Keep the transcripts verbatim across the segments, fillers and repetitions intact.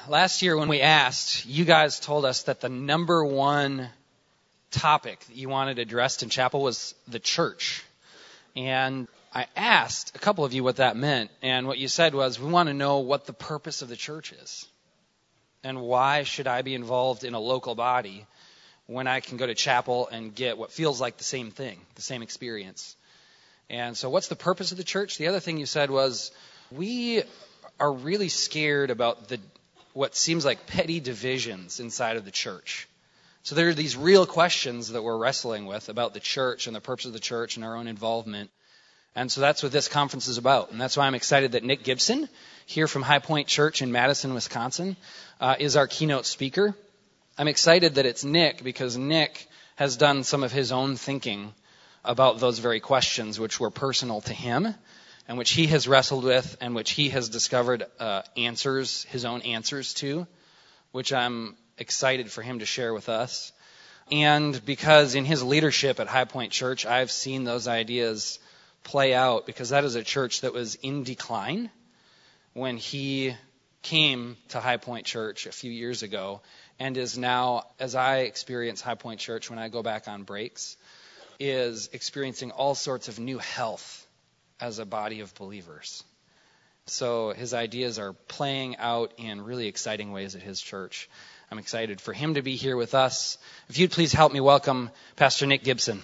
last year when we asked, you guys told us that the number one topic that you wanted addressed in chapel was the church. And I asked a couple of you what that meant, and what you said was, we want to know what the purpose of the church is. And why should I be involved in a local body when I can go to chapel and get what feels like the same thing, the same experience? And so what's the purpose of the church? The other thing you said was, we are really scared about the what seems like petty divisions inside of the church. So there are these real questions that we're wrestling with about the church and the purpose of the church and our own involvement. And so that's what this conference is about. And that's why I'm excited that Nick Gibson, here from High Point Church in Madison, Wisconsin, uh, is our keynote speaker. I'm excited that it's Nick because Nick has done some of his own thinking about those very questions, which were personal to him and which he has wrestled with and which he has discovered uh, answers, his own answers to, which I'm excited for him to share with us. And because in his leadership at High Point Church, I've seen those ideas play out, because that is a church that was in decline when he came to High Point Church a few years ago, and is now, as I experience High Point Church when I go back on breaks, is experiencing all sorts of new health as a body of believers. So his ideas are playing out in really exciting ways at his church. I'm excited for him to be here with us. If you'd please help me welcome Pastor Nick Gibson.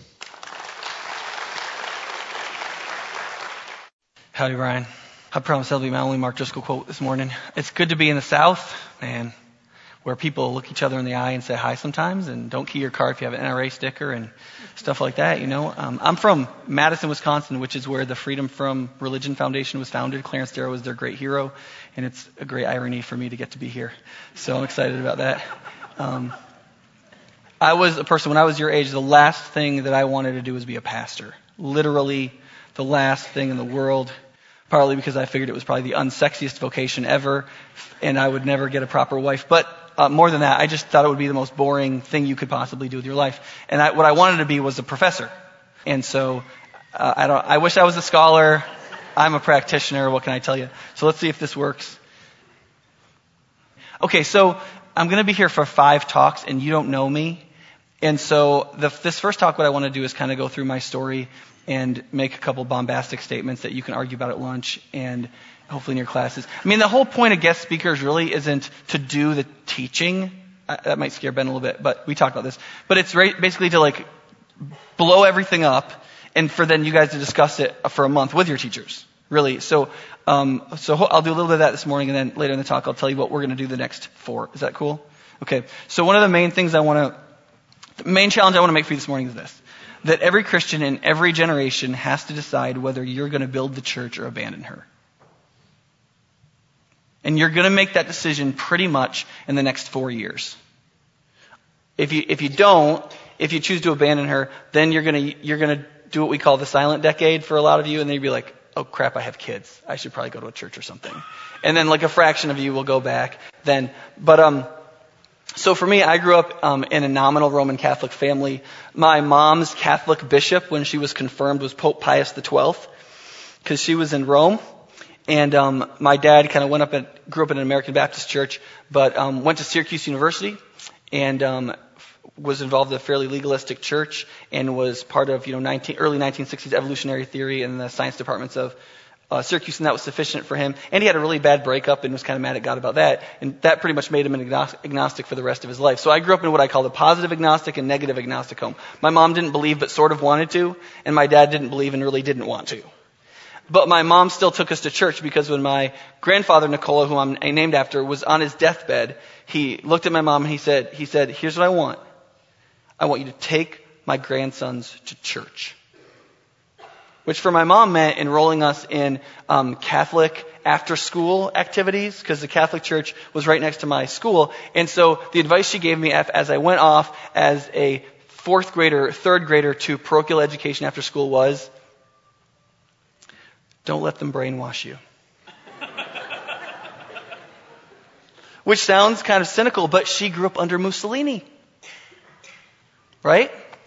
Howdy, Ryan. I promise that'll be my only Mark Driscoll quote this morning. It's good to be in the South, man, where people look each other in the eye and say hi sometimes, and don't key your car if you have an N R A sticker and stuff like that, you know. Um, I'm from Madison, Wisconsin, which is where the Freedom From Religion Foundation was founded. Clarence Darrow was their great hero, and it's a great irony for me to get to be here. So I'm excited about that. Um, I was a person, when I was your age, the last thing that I wanted to do was be a pastor. Literally the last thing in the world. Partly because I figured it was probably the unsexiest vocation ever, and I would never get a proper wife. But uh, more than that, I just thought it would be the most boring thing you could possibly do with your life. And I, what I wanted to be was a professor. And so uh, I don't. I wish I was a scholar. I'm a practitioner. What can I tell you? So let's see if this works. Okay, so I'm going to be here for five talks, and you don't know me. And so the, this first talk, what I want to do is kind of go through my story and make a couple bombastic statements that you can argue about at lunch and hopefully in your classes. I mean, the whole point of guest speakers really isn't to do the teaching. Uh, that might scare Ben a little bit, but we talked about this. But it's right, basically to like blow everything up and for then you guys to discuss it for a month with your teachers, really. So, um, so I'll do a little bit of that this morning, and then later in the talk I'll tell you what we're going to do the next four. Is that cool? Okay. So one of the main things I want to, the main challenge I want to make for you this morning is this. That every Christian in every generation has to decide whether you're going to build the church or abandon her. And you're going to make that decision pretty much in the next four years. If you if you don't, if you choose to abandon her, then you're going to you're going to do what we call the silent decade for a lot of you, and then you'll be like, oh crap, I have kids. I should probably go to a church or something. And then like a fraction of you will go back then. But um. So for me, I grew up um, in a nominal Roman Catholic family. My mom's Catholic bishop, when she was confirmed, was Pope Pius the twelfth, because she was in Rome. And um, my dad kind of went up and grew up in an American Baptist church, but um, went to Syracuse University and um, was involved in a fairly legalistic church and was part of you know nineteen, early nineteen sixties evolutionary theory in the science departments of Uh, Syracuse, and that was sufficient for him. And he had a really bad breakup and was kind of mad at God about that. And that pretty much made him an agnostic for the rest of his life. So I grew up in what I call the positive agnostic and negative agnostic home. My mom didn't believe but sort of wanted to, and my dad didn't believe and really didn't want to. But my mom still took us to church because when my grandfather, Nicola, who I'm named after, was on his deathbed, he looked at my mom and he said, he said, here's what I want. I want you to take my grandsons to church. Which for my mom meant enrolling us in um, Catholic after-school activities, because the Catholic church was right next to my school. And so the advice she gave me as I went off as a fourth grader, third grader to parochial education after school was, don't let them brainwash you. Which sounds kind of cynical, but she grew up under Mussolini. Right?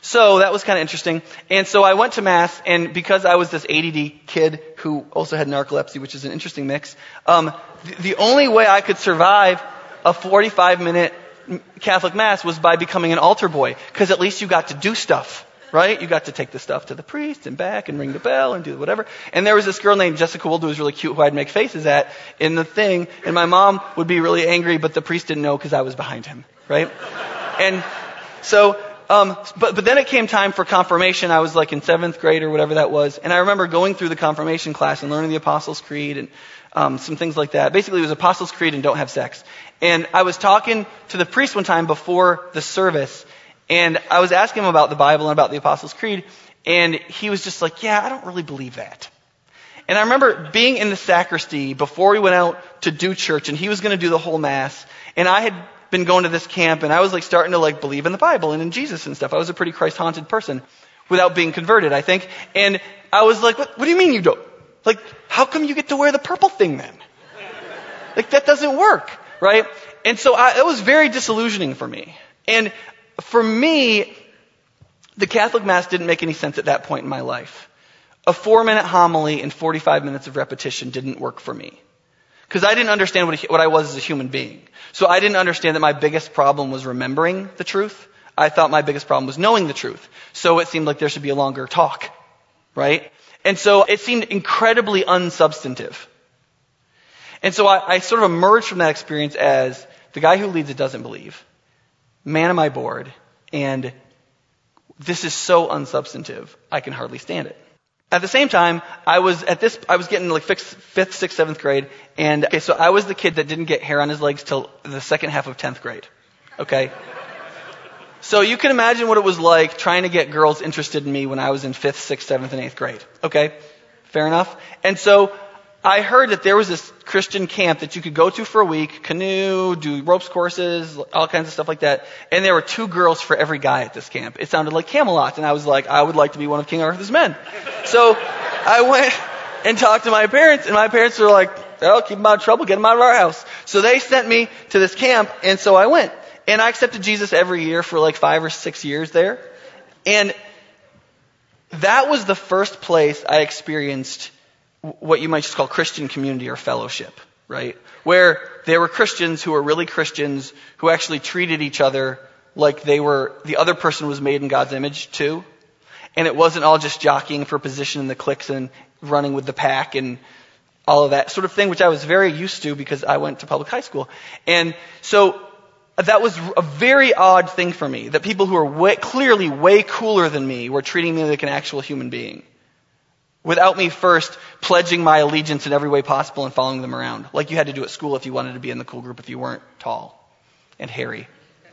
So that was kind of interesting. And so I went to Mass, and because I was this A D D kid who also had narcolepsy, which is an interesting mix, um, the, the only way I could survive a forty-five minute Catholic Mass was by becoming an altar boy, because at least you got to do stuff, right? You got to take the stuff to the priest and back and ring the bell and do whatever. And there was this girl named Jessica Wold who was really cute, who I'd make faces at in the thing, and my mom would be really angry, but the priest didn't know because I was behind him, right? And so... Um, but, but then it came time for confirmation. I was like in seventh grade or whatever that was. And I remember going through the confirmation class and learning the Apostles' Creed and um, some things like that. Basically, it was Apostles' Creed and don't have sex. And I was talking to the priest one time before the service, and I was asking him about the Bible and about the Apostles' Creed. And he was just like, yeah, I don't really believe that. And I remember being in the sacristy before we went out to do church, and he was going to do the whole Mass. And I had been going to this camp, and I was like starting to like believe in the Bible and in Jesus and stuff. I was a pretty Christ-haunted person without being converted, I think. And I was like, what, what do you mean you don't? Like, how come you get to wear the purple thing then? Like, that doesn't work, right? And so I, it was very disillusioning for me. And for me, the Catholic Mass didn't make any sense at that point in my life. A four-minute homily and forty-five minutes of repetition didn't work for me. Because I didn't understand what, what I was as a human being. So I didn't understand that my biggest problem was remembering the truth. I thought my biggest problem was knowing the truth. So it seemed like there should be a longer talk, right? And so it seemed incredibly unsubstantive. And so I, I sort of emerged from that experience as the guy who leads it doesn't believe. Man, am I bored. And this is so unsubstantive, I can hardly stand it. At the same time, I was at this, I was getting like fifth, fifth, sixth, seventh grade. And okay, so I was the kid that didn't get hair on his legs till the second half of tenth grade. Okay. So you can imagine what it was like trying to get girls interested in me when I was in fifth, sixth, seventh, and eighth grade. Okay. Fair enough. And so I heard that there was this Christian camp that you could go to for a week, canoe, do ropes courses, all kinds of stuff like that. And there were two girls for every guy at this camp. It sounded like Camelot. And I was like, I would like to be one of King Arthur's men. So I went and talked to my parents, and my parents were like, oh, keep them out of trouble, get them out of our house. So they sent me to this camp, and so I went. And I accepted Jesus every year for like five or six years there. And that was the first place I experienced what you might just call Christian community or fellowship, right? Where there were Christians who were really Christians who actually treated each other like they were, the other person was made in God's image too. And it wasn't all just jockeying for position in the cliques and running with the pack and all of that sort of thing, which I was very used to because I went to public high school. And so that was a very odd thing for me, that people who were way, clearly way cooler than me were treating me like an actual human being, without me first pledging my allegiance in every way possible and following them around, like you had to do at school if you wanted to be in the cool group if you weren't tall and hairy.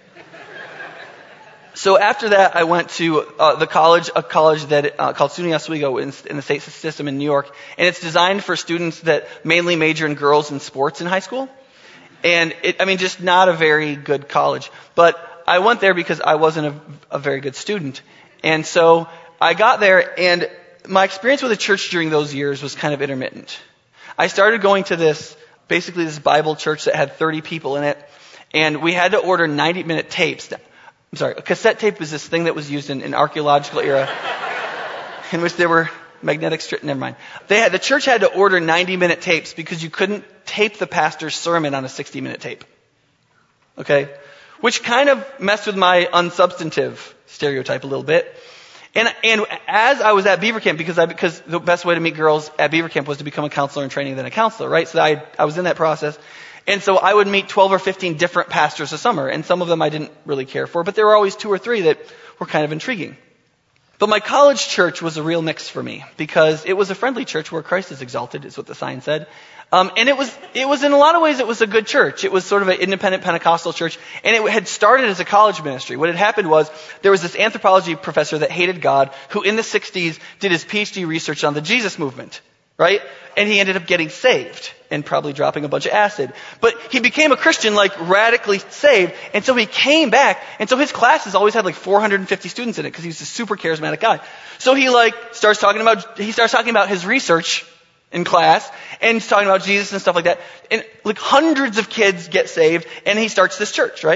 So after that, I went to uh, the college, a college that uh, called SUNY Oswego in, in the state system in New York, and it's designed for students that mainly major in girls and sports in high school. And it, I mean, just not a very good college. But I went there because I wasn't a, a very good student, and so I got there, and my experience with the church during those years was kind of intermittent. I started going to this, basically this Bible church that had thirty people in it, and we had to order ninety minute tapes. I'm sorry, a cassette tape was this thing that was used in an archaeological era in which there were magnetic strips. Never mind. They had, the church had to order ninety minute tapes because you couldn't tape the pastor's sermon on a sixty minute tape. Okay? Which kind of messed with my unsubstantive stereotype a little bit. And and as I was at Beaver Camp, because I because the best way to meet girls at Beaver Camp was to become a counselor in training than a counselor, right? So I I was in that process. And so I would meet twelve or fifteen different pastors a summer, and some of them I didn't really care for, but there were always two or three that were kind of intriguing. But my college church was a real mix for me, because it was a friendly church where Christ is exalted, is what the sign said. Um, and it was, it was in a lot of ways, it was a good church. It was sort of an independent Pentecostal church, and it had started as a college ministry. What had happened was, there was this anthropology professor that hated God, who in the sixties did his P H D research on the Jesus movement, right? And he ended up getting saved, and probably dropping a bunch of acid. But he became a Christian, like radically saved, and so he came back, and so his classes always had like four hundred fifty students in it, because he was a super charismatic guy. So he like starts talking about, he starts talking about his research in class, and he's talking about Jesus and stuff like that, and like hundreds of kids get saved, and he starts this church, right?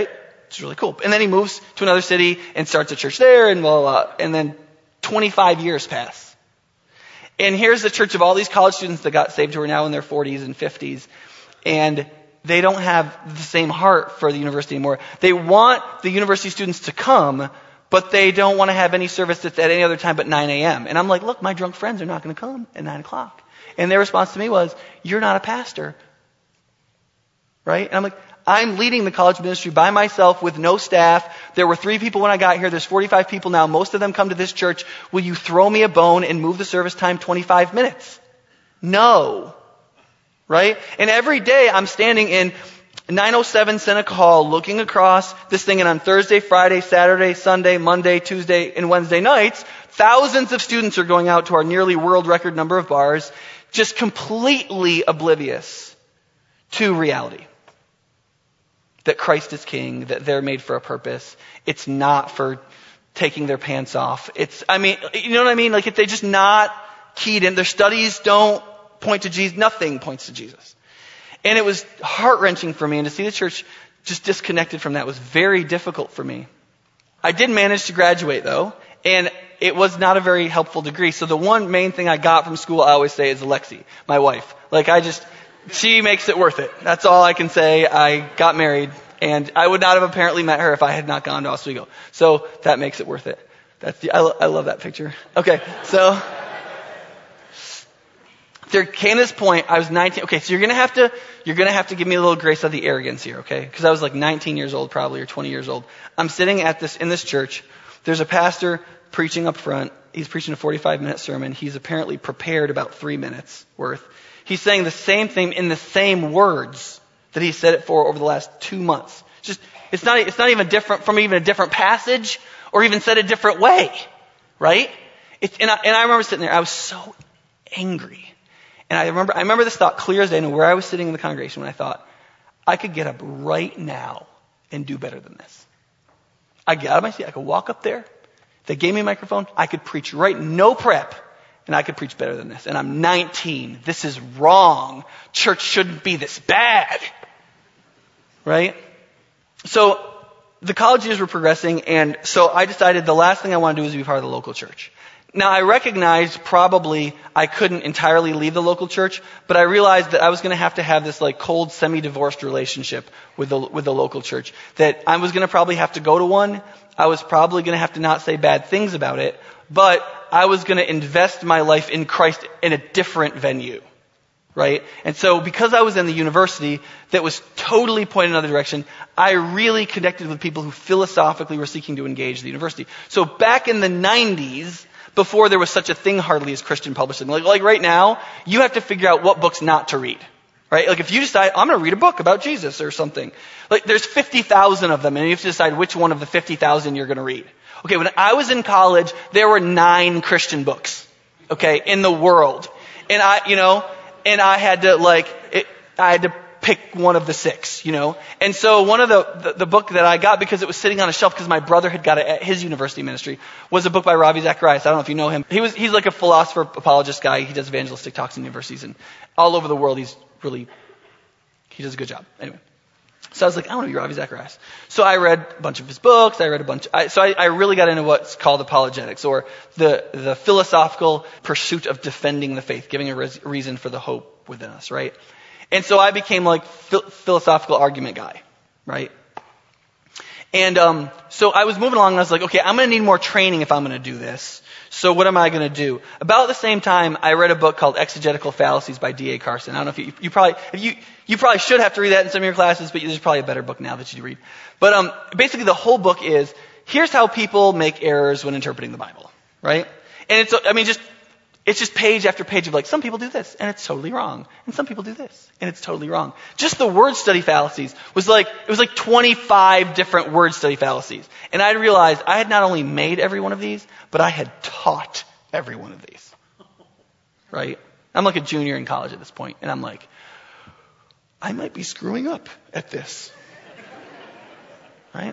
It's really cool. And then he moves to another city and starts a church there, and blah, blah, blah. And then twenty-five years pass. And here's the church of all these college students that got saved who are now in their forties and fifties. And they don't have the same heart for the university anymore. They want the university students to come, but they don't want to have any service that's at any other time but nine a.m. And I'm like, look, my drunk friends are not going to come at nine o'clock. And their response to me was, you're not a pastor. Right? And I'm like, I'm leading the college ministry by myself with no staff. There were three people when I got here. There's forty-five people now. Most of them come to this church. Will you throw me a bone and move the service time twenty-five minutes? No. Right? And every day I'm standing in nine oh seven Seneca Hall looking across this thing, and on Thursday, Friday, Saturday, Sunday, Monday, Tuesday, and Wednesday nights, thousands of students are going out to our nearly world record number of bars, just completely oblivious to reality. That Christ is king, that they're made for a purpose. It's not for taking their pants off. It's, I mean, you know what I mean? Like, they're just not keyed in. Their studies don't point to Jesus. Nothing points to Jesus. And it was heart-wrenching for me, and to see the church just disconnected from that was very difficult for me. I did manage to graduate, though, and it was not a very helpful degree. So the one main thing I got from school, I always say, is Alexi, my wife. Like, I just... She makes it worth it. That's all I can say. I got married, and I would not have apparently met her if I had not gone to Oswego. So that makes it worth it. That's the, I, I love that picture. Okay, so there came this point. I was nineteen. Okay, so you're gonna have to you're gonna have to give me a little grace of the arrogance here, okay? Because I was like nineteen years old, probably, or twenty years old. I'm sitting at this in this church. There's a pastor preaching up front. He's preaching a forty-five minute sermon. He's apparently prepared about three minutes worth. He's saying the same thing in the same words that he said it for over the last two months. Just, it's not, it's not even different from even a different passage or even said a different way, right? It's, and, I, and I remember sitting there, I was so angry. And I remember, I remember this thought clear as day, and where I was sitting in the congregation when I thought, I could get up right now and do better than this. I get out of my seat, I could walk up there. If they gave me a microphone, I could preach right, no prep. And I could preach better than this. And I'm nineteen. This is wrong. Church shouldn't be this bad. Right? So the college years were progressing, and so I decided the last thing I want to do is be part of the local church. Now, I recognized probably I couldn't entirely leave the local church, but I realized that I was going to have to have this like cold, semi-divorced relationship with the with the local church. That I was going to probably have to go to one. I was probably going to have to not say bad things about it, but I was going to invest my life in Christ in a different venue, right? And so because I was in the university that was totally pointed in another direction, I really connected with people who philosophically were seeking to engage the university. So back in the nineties, before there was such a thing hardly as Christian publishing, like, like right now, you have to figure out what books not to read, right? Like if you decide, I'm going to read a book about Jesus or something, like there's fifty thousand of them, and you have to decide which one of the fifty thousand you're going to read. Okay, when I was in college, there were nine Christian books, okay, in the world. And I, you know, and I had to like, it, I had to pick one of the six, you know. And so one of the, the, the book that I got, because it was sitting on a shelf because my brother had got it at his university ministry, was a book by Ravi Zacharias. I don't know if you know him. He was, he's like a philosopher, apologist guy. He does evangelistic talks in universities and all over the world. He's really, he does a good job. Anyway. So I was like, I want to be Ravi Zacharias. So I read a bunch of his books. I read a bunch. I, so I, I really got into what's called apologetics, or the the philosophical pursuit of defending the faith, giving a res- reason for the hope within us, right? And so I became like ph- philosophical argument guy, right? And um, so I was moving along, and I was like, okay, I'm going to need more training if I'm going to do this. So what am I going to do? About the same time, I read a book called Exegetical Fallacies by D A Carson. I don't know if you, you probably, if you, you probably should have to read that in some of your classes, but there's probably a better book now that you read. But um, basically the whole book is, here's how people make errors when interpreting the Bible, right? And it's, I mean, just, it's just page after page of like, some people do this, and it's totally wrong. And some people do this, and it's totally wrong. Just the word study fallacies was like, it was like twenty-five different word study fallacies. And I realized I had not only made every one of these, but I had taught every one of these. Right? I'm like a junior in college at this point, and I'm like, I might be screwing up at this. Right?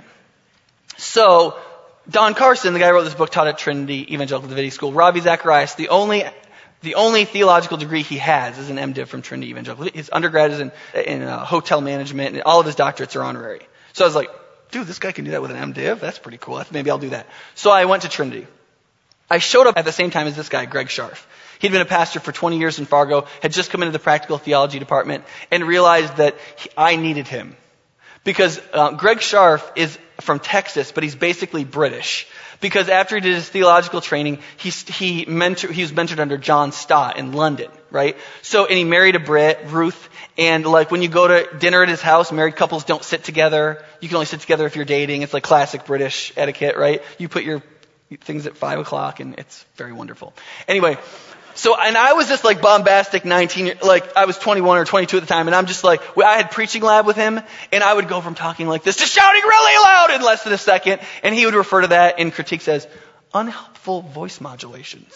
So, Don Carson, the guy who wrote this book, taught at Trinity Evangelical Divinity School. Ravi Zacharias, the only the only theological degree he has is an MDiv from Trinity Evangelical. His undergrad is in, in uh, hotel management, and all of his doctorates are honorary. So I was like, dude, this guy can do that with an MDiv? That's pretty cool. Maybe I'll do that. So I went to Trinity. I showed up at the same time as this guy, Greg Scharf. He'd been a pastor for twenty years in Fargo, had just come into the practical theology department, and realized that he, I needed him. Because uh, Greg Scharf is from Texas, but he's basically British. Because after he did his theological training, he, he, mentor, he was mentored under John Stott in London, right? So, and he married a Brit, Ruth, and like when you go to dinner at his house, married couples don't sit together. You can only sit together if you're dating. It's like classic British etiquette, right? You put your things at five o'clock and it's very wonderful. Anyway, so, and I was just like bombastic nineteen, like I was twenty-one or twenty-two at the time, and I'm just like, I had preaching lab with him, and I would go from talking like this to shouting really loud in less than a second, and he would refer to that in critiques as unhelpful voice modulations.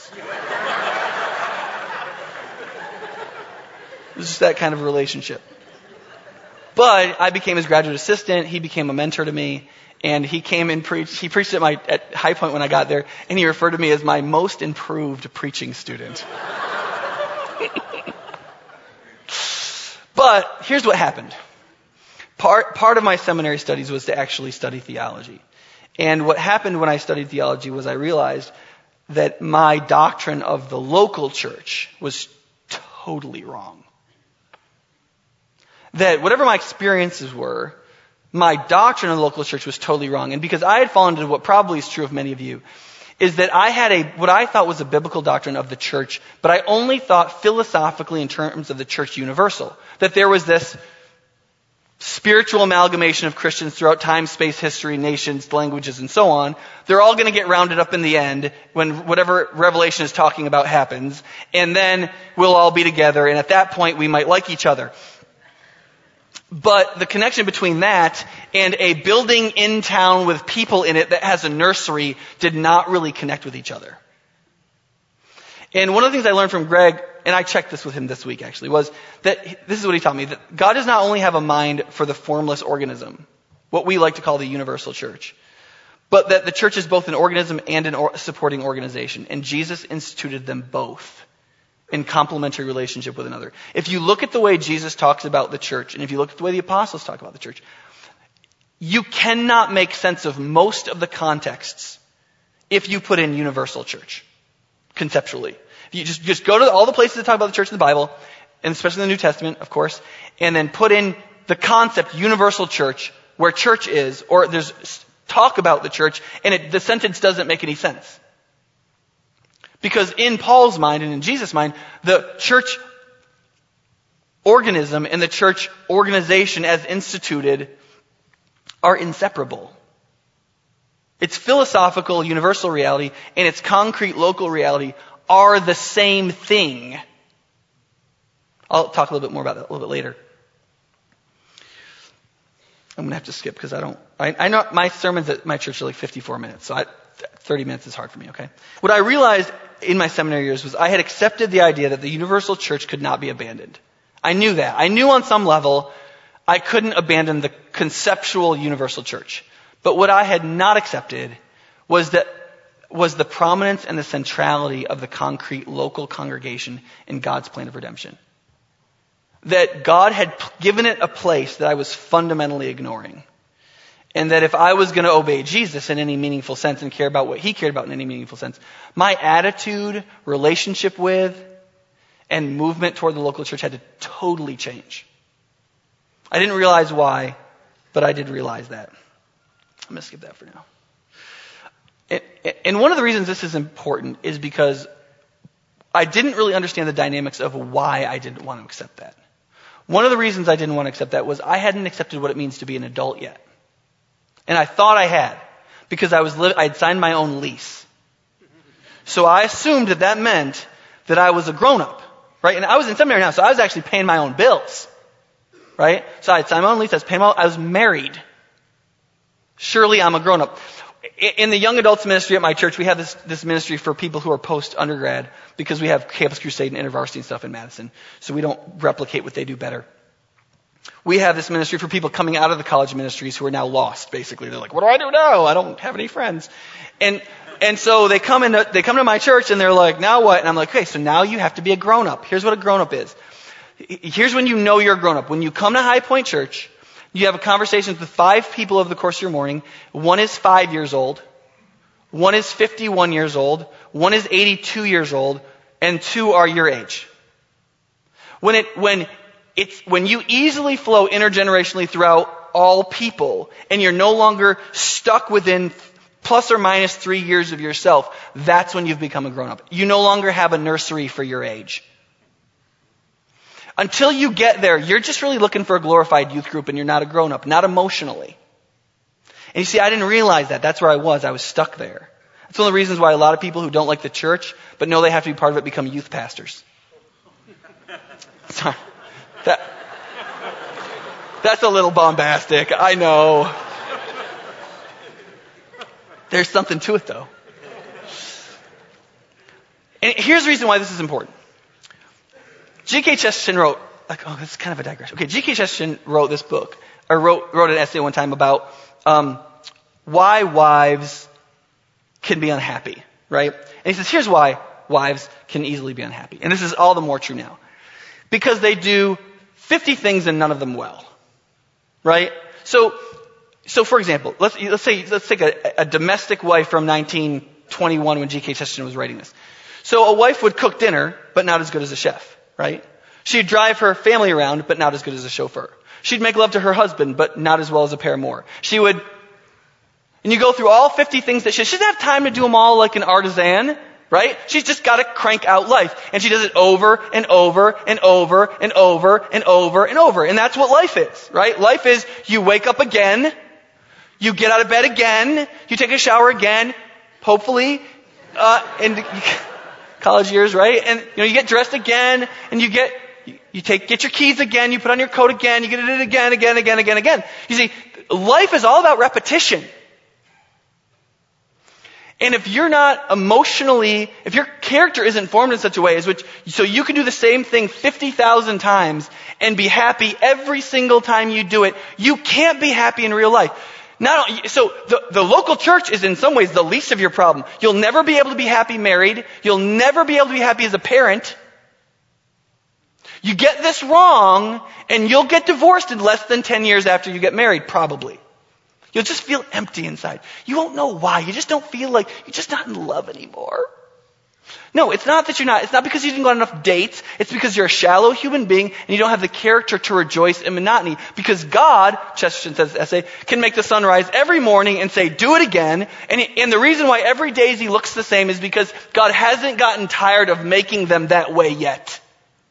It was just that kind of relationship. But I became his graduate assistant, he became a mentor to me, and he came and preached, he preached at my, at High Point when I got there, and he referred to me as my most improved preaching student. But here's what happened. Part, part of my seminary studies was to actually study theology. And what happened when I studied theology was I realized that my doctrine of the local church was totally wrong. That whatever my experiences were, my doctrine of the local church was totally wrong. And because I had fallen into what probably is true of many of you, is that I had a, what I thought was a biblical doctrine of the church, but I only thought philosophically in terms of the church universal. That there was this spiritual amalgamation of Christians throughout time, space, history, nations, languages, and so on. They're all going to get rounded up in the end when whatever Revelation is talking about happens. And then we'll all be together. And at that point, we might like each other. But the connection between that and a building in town with people in it that has a nursery did not really connect with each other. And one of the things I learned from Greg, and I checked this with him this week actually, was that this is what he taught me, that God does not only have a mind for the formless organism, what we like to call the universal church, but that the church is both an organism and a supporting organization. And Jesus instituted them both in complementary relationship with another. If you look at the way Jesus talks about the church, and if you look at the way the apostles talk about the church, you cannot make sense of most of the contexts if you put in universal church, conceptually. If you just, just go to all the places that talk about the church in the Bible, and especially in the New Testament, of course, and then put in the concept universal church, where church is, or there's talk about the church, and it, the sentence doesn't make any sense. Because in Paul's mind and in Jesus' mind, the church organism and the church organization as instituted are inseparable. Its philosophical universal reality and its concrete local reality are the same thing. I'll talk a little bit more about that a little bit later. I'm going to have to skip because I don't, I, I know my sermons at my church are like fifty-four minutes, so I, thirty minutes is hard for me, okay? What I realized in my seminary years was I had accepted the idea that the universal church could not be abandoned. I knew that. I knew on some level I couldn't abandon the conceptual universal church. But what I had not accepted was that was the prominence and the centrality of the concrete local congregation in God's plan of redemption. That God had given it a place that I was fundamentally ignoring. And that if I was going to obey Jesus in any meaningful sense and care about what he cared about in any meaningful sense, my attitude, relationship with, and movement toward the local church had to totally change. I didn't realize why, but I did realize that. I'm going to skip that for now. And one of the reasons this is important is because I didn't really understand the dynamics of why I didn't want to accept that. One of the reasons I didn't want to accept that was I hadn't accepted what it means to be an adult yet. And I thought I had, because I was li- I had signed my own lease. So I assumed that that meant that I was a grown-up, right? And I was in seminary now, so I was actually paying my own bills, right? So I had signed my own lease, I was paying my own, I was married. Surely I'm a grown-up. In the young adults ministry at my church, we have this, this ministry for people who are post-undergrad, because we have Campus Crusade and InterVarsity and stuff in Madison, so we don't replicate what they do better. We have this ministry for people coming out of the college ministries who are now lost, basically. They're like, what do I do now? I don't have any friends. And and so they come into, they come to my church and they're like, now what? And I'm like, okay, so now you have to be a grown-up. Here's what a grown-up is. Here's when you know you're a grown-up. When you come to High Point Church, You have a conversation with five people over the course of your morning. One is five years old. One is fifty-one years old. One is eighty-two years old. And two are your age. When it, when it's, when you easily flow intergenerationally throughout all people, and you're no longer stuck within plus or minus three years of yourself, that's when you've become a grown-up. You no longer have a nursery for your age. Until you get there, you're just really looking for a glorified youth group, and you're not a grown-up, not emotionally. And you see, I didn't realize that. That's where I was. I was stuck there. That's one of the reasons why a lot of people who don't like the church, but know they have to be part of it, become youth pastors. Sorry. That, that's a little bombastic. I know. There's something to it, though. And here's the reason why this is important. G K Chesterton wrote, like, oh, this is kind of a digression. Okay, G K Chesterton wrote this book, or wrote, wrote an essay one time about um, why wives can be unhappy, right? And he says, here's why wives can easily be unhappy. And this is all the more true now. Because they do fifty things and none of them well, right? So, so for example, let's, let's say, let's take a, a domestic wife from nineteen twenty-one when G K Chesterton was writing this. So a wife would cook dinner, but not as good as a chef. Right? She'd drive her family around, but not as good as a chauffeur. She'd make love to her husband, but not as well as a paramour. She would, and you go through all fifty things that she, she doesn't have time to do them all like an artisan, right? She's just got to crank out life. And she does it over and over and over and over and over and over. And that's what life is, right? Life is you wake up again, you get out of bed again, you take a shower again, hopefully, uh, and college years, right? And, you know, you get dressed again, and you get, you take, get your keys again, you put on your coat again, you get it again, again, again, again, again. You see, life is all about repetition. And if you're not emotionally, if your character isn't formed in such a way as which, so you can do the same thing fifty thousand times and be happy every single time you do it, you can't be happy in real life. Not, so the, the local church is in some ways the least of your problem. You'll never be able to be happy married. You'll never be able to be happy as a parent. You get this wrong, and you'll get divorced in less than ten years after you get married, probably. You'll just feel empty inside. You won't know why. You just don't feel like, you're just not in love anymore. No, it's not that you're not. It's not because you didn't go on enough dates. It's because you're a shallow human being and you don't have the character to rejoice in monotony. Because God, Chesterton says in this essay, can make the sun rise every morning and say, do it again. And, he, and the reason why every daisy looks the same is because God hasn't gotten tired of making them that way yet.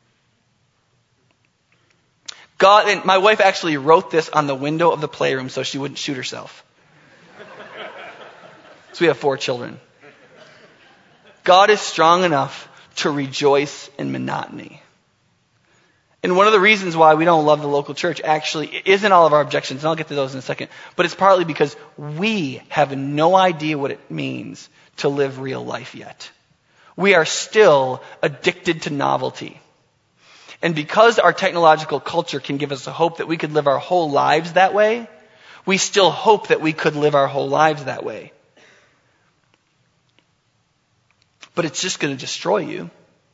God, and my wife actually wrote this on the window of the playroom so she wouldn't shoot herself. So we have four children. God is strong enough to rejoice in monotony. And one of the reasons why we don't love the local church actually isn't all of our objections, and I'll get to those in a second, but it's partly because we have no idea what it means to live real life yet. We are still addicted to novelty. And because our technological culture can give us a hope that we could live our whole lives that way, we still hope that we could live our whole lives that way. But it's just going to destroy you.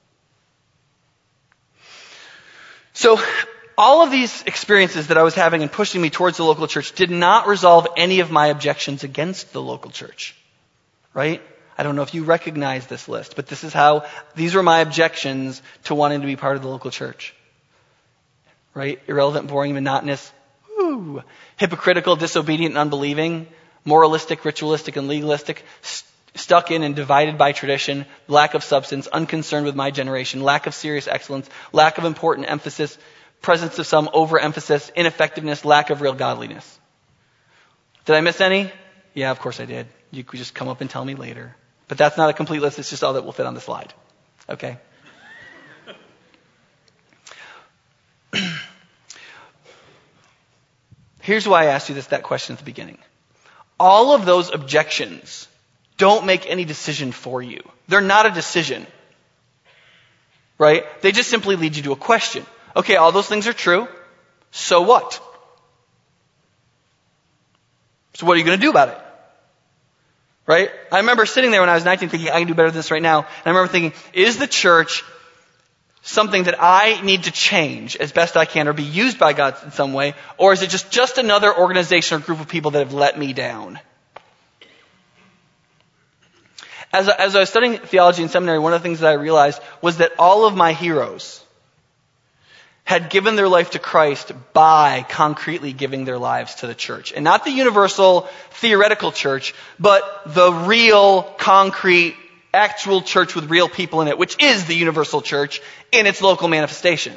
So all of these experiences that I was having and pushing me towards the local church did not resolve any of my objections against the local church. Right? I don't know if you recognize this list, but this is how, these were my objections to wanting to be part of the local church. Right? Irrelevant, boring, monotonous, woo, hypocritical, disobedient, and unbelieving, moralistic, ritualistic, and legalistic, st- stuck in and divided by tradition, lack of substance, unconcerned with my generation, lack of serious excellence, lack of important emphasis, presence of some overemphasis, ineffectiveness, lack of real godliness. Did I miss any? Yeah, of course I did. You could just come up and tell me later. But that's not a complete list. It's just all that will fit on the slide. Okay? Here's why I asked you this, that question at the beginning. All of those objections don't make any decision for you. They're not a decision. Right? They just simply lead you to a question. Okay, all those things are true. So what? So what are you going to do about it? Right? I remember sitting there when I was nineteen thinking, I can do better than this right now. And I remember thinking, is the church something that I need to change as best I can or be used by God in some way? Or is it just, just another organization or group of people that have let me down? As, as I was studying theology in seminary, one of the things that I realized was that all of my heroes had given their life to Christ by concretely giving their lives to the church. And not the universal theoretical church, but the real, concrete, actual church with real people in it, which is the universal church in its local manifestation.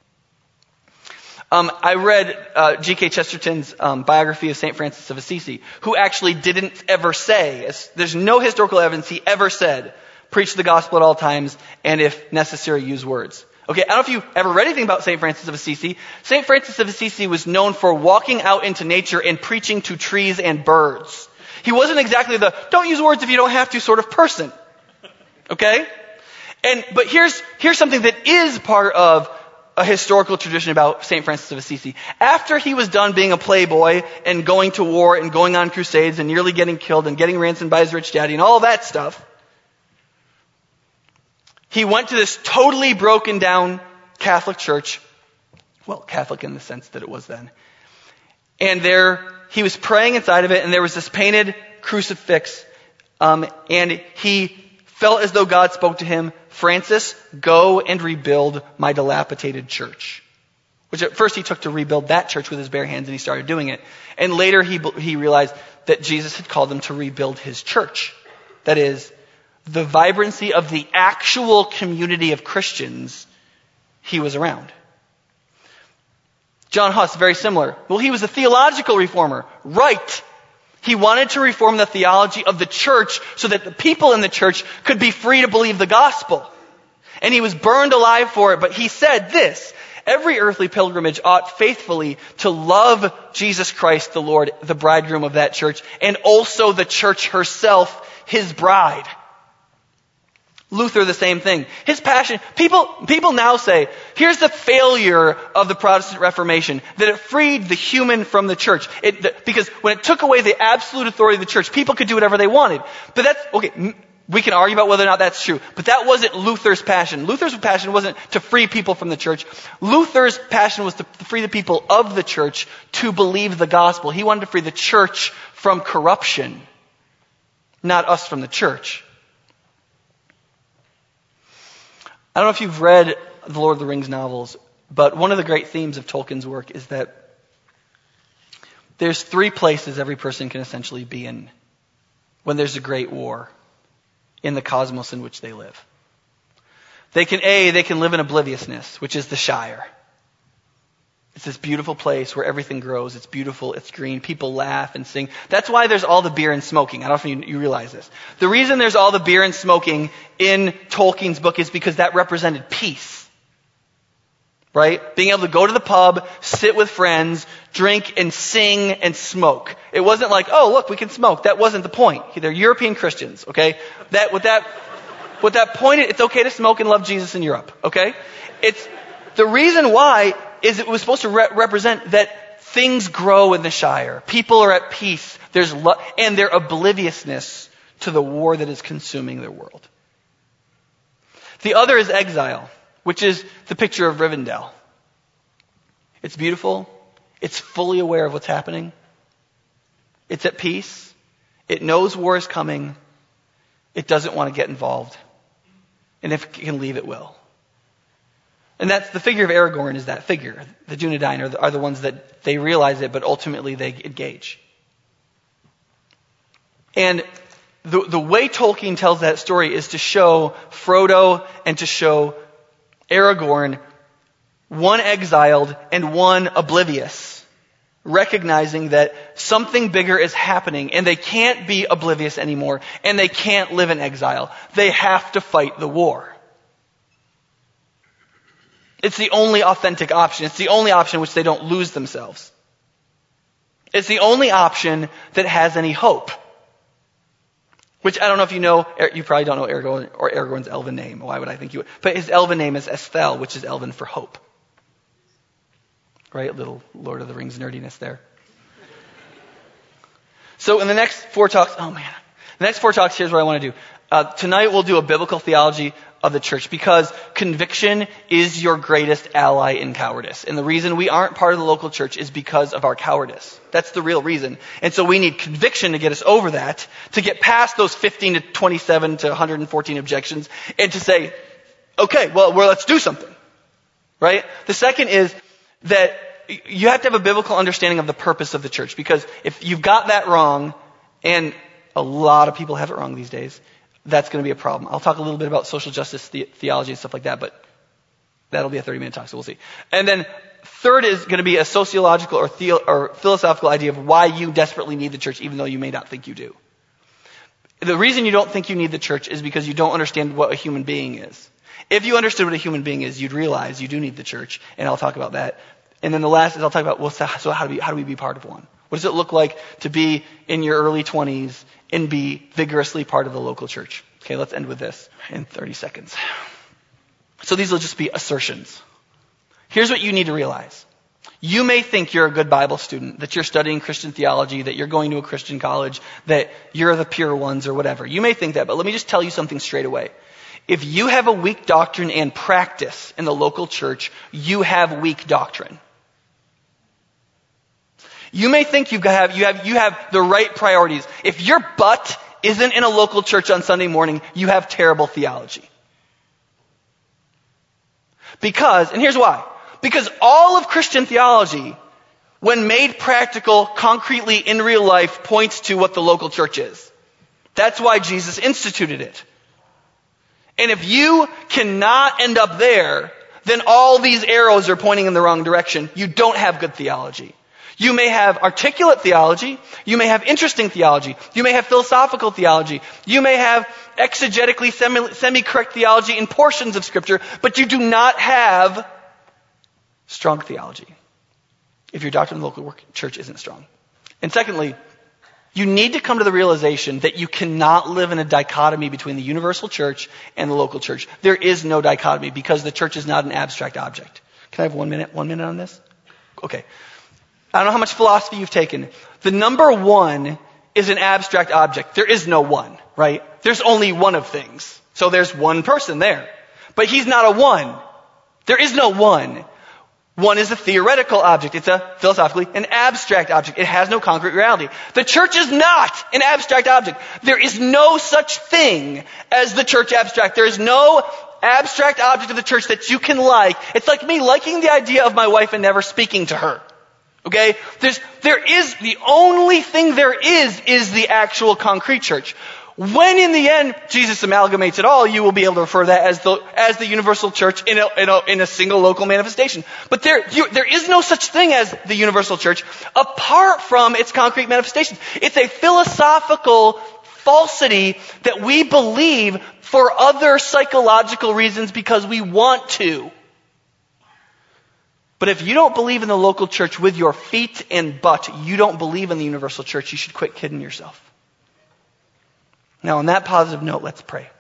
Um, I read uh, G K Chesterton's um, biography of Saint Francis of Assisi, who actually didn't ever say, as, there's no historical evidence he ever said, preach the gospel at all times, and if necessary, use words. Okay, I don't know if you've ever read anything about Saint Francis of Assisi. Saint Francis of Assisi was known for walking out into nature and preaching to trees and birds. He wasn't exactly the, don't use words if you don't have to sort of person. Okay? And, but here's, here's something that is part of a historical tradition about Saint Francis of Assisi. After he was done being a playboy and going to war and going on crusades and nearly getting killed and getting ransomed by his rich daddy and all that stuff, he went to this totally broken down Catholic church. Well, Catholic in the sense that it was then. And there, he was praying inside of it, and there was this painted crucifix, um, and he felt as though God spoke to him, Francis, go and rebuild my dilapidated church. Which at first he took to rebuild that church with his bare hands, and he started doing it. And later he, he realized that Jesus had called him to rebuild his church. That is, the vibrancy of the actual community of Christians he was around. John Huss, very similar. Well, he was a theological reformer. Right. He wanted to reform the theology of the church so that the people in the church could be free to believe the gospel. And he was burned alive for it, but he said this, every earthly pilgrimage ought faithfully to love Jesus Christ the Lord, the bridegroom of that church, and also the church herself, his bride. Luther, the same thing. His passion, people, people now say, here's the failure of the Protestant Reformation, that it freed the human from the church. It, the, because when it took away the absolute authority of the church, people could do whatever they wanted. But that's, okay, we can argue about whether or not that's true. But that wasn't Luther's passion. Luther's passion wasn't to free people from the church. Luther's passion was to free the people of the church to believe the gospel. He wanted to free the church from corruption, not us from the church. I don't know if you've read the Lord of the Rings novels, but one of the great themes of Tolkien's work is that there's three places every person can essentially be in when there's a great war in the cosmos in which they live. They can, A, they can live in obliviousness, which is the Shire. It's this beautiful place where everything grows. It's beautiful. It's green. People laugh and sing. That's why there's all the beer and smoking. I don't know if you, you realize this. The reason there's all the beer and smoking in Tolkien's book is because that represented peace. Right? Being able to go to the pub, sit with friends, drink and sing and smoke. It wasn't like, oh, look, we can smoke. That wasn't the point. They're European Christians, okay? That, with that, with that point, it's okay to smoke and love Jesus in Europe, okay? It's, the reason why is it was supposed to re- represent that things grow in the Shire. People are at peace. There's lo- and their obliviousness to the war that is consuming their world. The other is exile, which is the picture of Rivendell. It's beautiful. It's fully aware of what's happening. It's at peace. It knows war is coming. It doesn't want to get involved. And if it can leave, it will. And that's the figure of Aragorn is that figure. The Dunedain are the, are the ones that they realize it, but ultimately they engage. And the, the way Tolkien tells that story is to show Frodo and to show Aragorn, one exiled and one oblivious, recognizing that something bigger is happening and they can't be oblivious anymore and they can't live in exile. They have to fight the war. It's the only authentic option. It's the only option in which they don't lose themselves. It's the only option that has any hope. Which I don't know if you know, you probably don't know Aragorn or Aragorn's elven name. Why would I think you would? But his elven name is Esthel, which is elven for hope. Right? Little Lord of the Rings nerdiness there. So in the next four talks, oh man. The next four talks, here's what I want to do. Uh, tonight we'll do a biblical theology of the church because conviction is your greatest ally in cowardice. And the reason we aren't part of the local church is because of our cowardice. That's the real reason. And so we need conviction to get us over that, to get past those fifteen to twenty-seven to one hundred fourteen objections, and to say, okay, well, well let's do something. Right? The second is that you have to have a biblical understanding of the purpose of the church, because if you've got that wrong, and a lot of people have it wrong these days, that's going to be a problem. I'll talk a little bit about social justice the- theology and stuff like that, but that'll be a thirty-minute talk, so we'll see. And then third is going to be a sociological or, theo- or philosophical idea of why you desperately need the church, even though you may not think you do. The reason you don't think you need the church is because you don't understand what a human being is. If you understood what a human being is, you'd realize you do need the church, and I'll talk about that. And then the last is I'll talk about, well, so how do we, how do we be part of one? What does it look like to be in your early twenties and be vigorously part of the local church? Okay, let's end with this in thirty seconds. So these will just be assertions. Here's what you need to realize. You may think you're a good Bible student, that you're studying Christian theology, that you're going to a Christian college, that you're the pure ones or whatever. You may think that, but let me just tell you something straight away. If you have a weak doctrine and practice in the local church, you have weak doctrine. You may think you have, you have, you have the right priorities. If your butt isn't in a local church on Sunday morning, you have terrible theology. Because, and here's why. Because all of Christian theology, when made practical, concretely in real life, points to what the local church is. That's why Jesus instituted it. And if you cannot end up there, then all these arrows are pointing in the wrong direction. You don't have good theology. You may have articulate theology. You may have interesting theology. You may have philosophical theology. You may have exegetically semi, semi-correct theology in portions of Scripture, but you do not have strong theology if your doctrine of the local church isn't strong. And secondly, you need to come to the realization that you cannot live in a dichotomy between the universal church and the local church. There is no dichotomy because the church is not an abstract object. Can I have one minute, one minute on this? Okay. I don't know how much philosophy you've taken. The number one is an abstract object. There is no one, right? There's only one of things. So there's one person there. But he's not a one. There is no one. One is a theoretical object. It's a philosophically an abstract object. It has no concrete reality. The church is not an abstract object. There is no such thing as the church abstract. There is no abstract object of the church that you can like. It's like me liking the idea of my wife and never speaking to her. Okay? There's, there is, the only thing there is, is the actual concrete church. When in the end, Jesus amalgamates it all, you will be able to refer to that as the, as the universal church in a, in a, in a single local manifestation. But there, you, there is no such thing as the universal church apart from its concrete manifestation. It's a philosophical falsity that we believe for other psychological reasons because we want to. But if you don't believe in the local church with your feet and butt, you don't believe in the universal church. You should quit kidding yourself. Now, on that positive note, let's pray.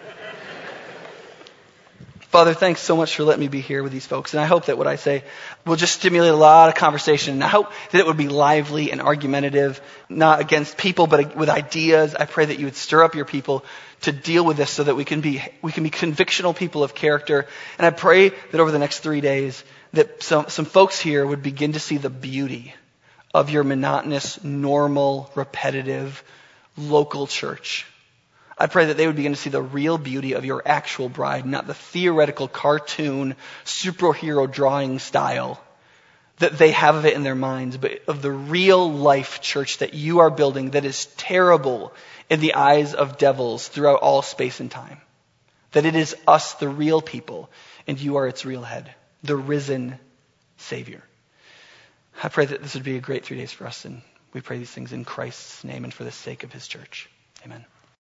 Father, thanks so much for letting me be here with these folks. And I hope that what I say will just stimulate a lot of conversation. And I hope that it would be lively and argumentative, not against people, but with ideas. I pray that you would stir up your people to deal with this so that we can be, we can be convictional people of character. And I pray that over the next three days, that some, some folks here would begin to see the beauty of your monotonous, normal, repetitive, local church. I pray that they would begin to see the real beauty of your actual bride, not the theoretical cartoon, superhero drawing style that they have of it in their minds, but of the real life church that you are building that is terrible in the eyes of devils throughout all space and time. That it is us, the real people, and you are its real head, the risen Savior. I pray that this would be a great three days for us, and we pray these things in Christ's name and for the sake of his church. Amen.